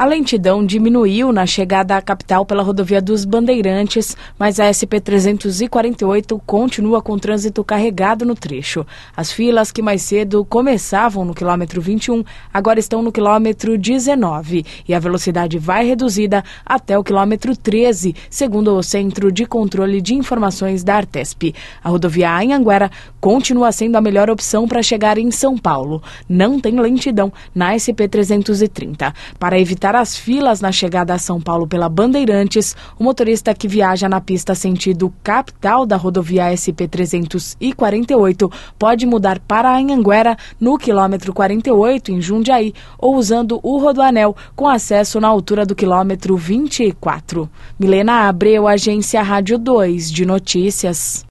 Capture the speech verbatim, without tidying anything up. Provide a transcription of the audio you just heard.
A lentidão diminuiu na chegada à capital pela rodovia dos Bandeirantes, mas a S P trezentos e quarenta e oito continua com trânsito carregado no trecho. As filas que mais cedo começavam no quilômetro vinte e um, agora estão no quilômetro dezenove e a velocidade vai reduzida até o quilômetro treze, segundo o Centro de Controle de Informações da Artesp. A rodovia Anhanguera continua sendo a melhor opção para chegar em São Paulo. Não tem lentidão na S P trezentos e trinta. Para evitar as filas na chegada a São Paulo pela Bandeirantes, o motorista que viaja na pista sentido capital da rodovia S P trezentos e quarenta e oito pode mudar para Anhanguera no quilômetro quarenta e oito em Jundiaí ou usando o Rodoanel com acesso na altura do quilômetro vinte e quatro. Milena Abreu, Agência Rádio dois de Notícias.